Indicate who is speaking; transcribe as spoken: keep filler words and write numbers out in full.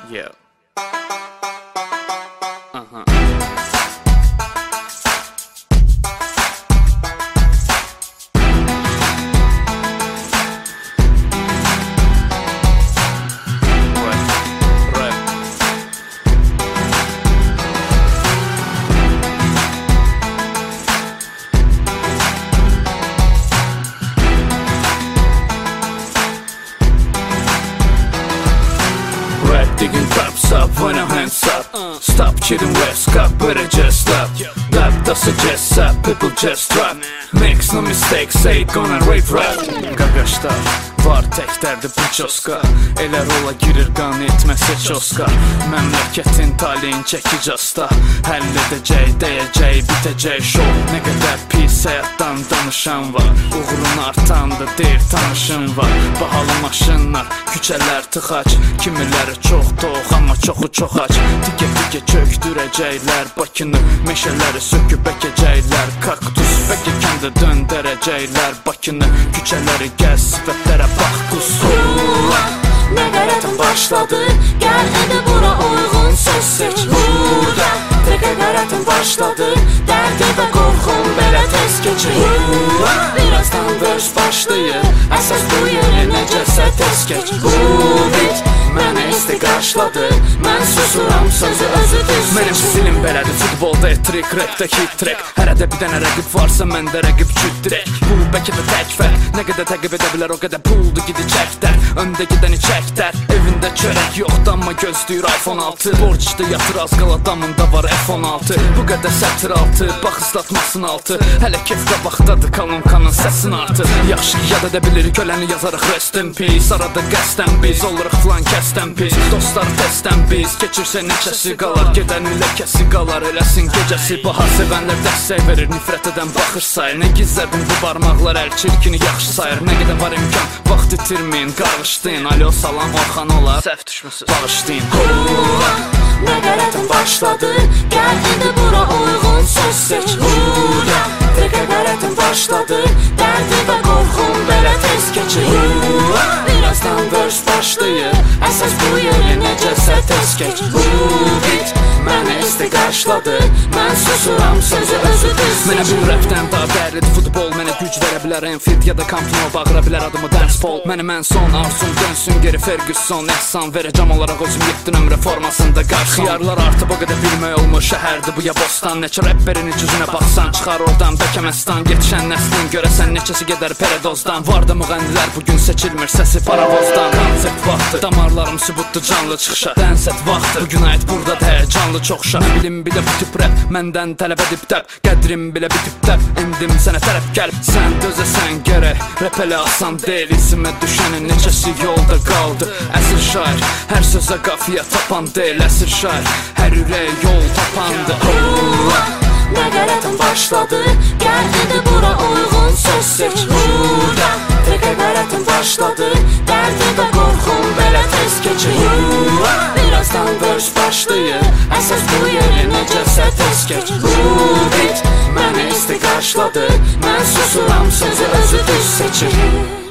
Speaker 1: Yeah. Uh-huh.
Speaker 2: Digging traps up when our hands up. Stop kidding, West Cup, better just stop. That doesn't just stop, people just drop. Makes no mistake, say it gonna rape rap. Qaqaşda var tək dərdi bu çoska. Elə rola girir qan etməsə çoska. Məmləkətin taliyin çəkicasta. Həll edəcək, dəyəcək, bitəcək şov. Nə qədər pis həyatdan danışan var. Uğrun artandı, deyir tanışın var. Bahalı maşınlar, küçələr tıxac. Kimiləri çox tox, amma çoxu çox ac. Tikə-tikə çöktürəcəklər Bakını. Meşələri söküb əkəcəklər. Kaktus bəkəkəndə döndərəcəklər Bakını. Küçələri gəz, sifətlərə bax qus.
Speaker 3: Nə qərətin başladı, gəl edə bura uyğun söz seç. Burada təkə qərətin başladı, dərdi və qorxun belə tez keçir. Birazdan vers başlayır, əsas bu yeri necəsə tez keç. Bu bit mənə isti qarşladı, mən susuram sözü özü düz.
Speaker 2: Mənim stilim belədir, futbolda etrik, rapdə hit track. Hər ədə bir dənə rəqib varsa, məndə rəqib küt dirək. Bu bəlkə də tək fərq, nə qədər təqib edə bilər, o qədər puldu gidəcəklər. Öndə gedəni çəkdər, evində çörək yoxdur, amma gözləyir iPhone altı. Borcda yatır, az qal adamında var F on altı. Bu qədər sətir altı, bax ıslatmasın altı. Hələ kef qabaqdadır, kalonkanın səsin artır. Yaxşı yad edə bilirik, öləni yazarıq rest in peace. Arada qəsdən biz, oluruq filan kəsdən pis. Dostlar təstən biz, keçirsə neçəsi qalar. Gedənin ləkəsi qalar, eləsin gecəsi bahar. Sevənlər dəstək verir, nifrət edən baxır sayır. Nə gizlədim bu barmaqlar, əl çirkini yaxşı sayır. Nə qədər var imkan, vaxt itirməyin, qarışdın. Alo salam, Orxan olar, səhv düşmüsünüz, bağışlayın.
Speaker 3: Nə qərətin başladı, gəl edə bura uyğun söz seç. Burada təkə qərətin başladı, dərdi və qorxun belə tez keçir. Birazdan vers başlayır, əsas bu yeri necəsə tez keç. Bu bit mənə isti qarşladı, mən susuram sözü özü düz.
Speaker 2: Mənə bir rapdən daha dərlidir futbol. Mənə güc verə bilər Enfield ya da Camp Nou. Bağıra bilər adımı dance ball. Mənim ən son arzum dönsün geri Ferguson. Ehsan verəcəm olaraq özüm yetdi nömrə formasında qarşım. Xiyarlar artıb o qədər bilmək olmur şəhərdir bu ya bostan. Neçə rapperin iç üzünə baxsan, çıxar oradan Bəkəməstan. Yetişən nəslin görəsən neçəsi gedər peredozdan. Vardı müğənnilər bugün seçilmir səsi paravozdan. Konsert vaxtı, damarlarım sübutdu canlı çıxışa. Dənsət vaxtı, bugün ayət burada həyəcanlı çoxşa. Nə bilim bilə bu tip rap, məndən tələb edib dəb. Qədrim bilə bitib dəb, endim sənə tərəf gəl. Sən dözəsən gərək, rap elə asan deyil. İzimə düşənin neçəsi yolda qaldı. Əsir şair, hər sözə qafiyə tapan deyil. Əsir şair, hər ürək yol tapandı.
Speaker 3: Nə qərətin başladı, gəl edə bura uyğun söz seç. Burada təkə qərətin başladı, dərdi və qorxun belə tez keçir. Birazdan vers başlayır, əsas bu yeri necəsə tez keç. Bu bit mənə isti qarşladı, mən susuram sözü özü düz seçir.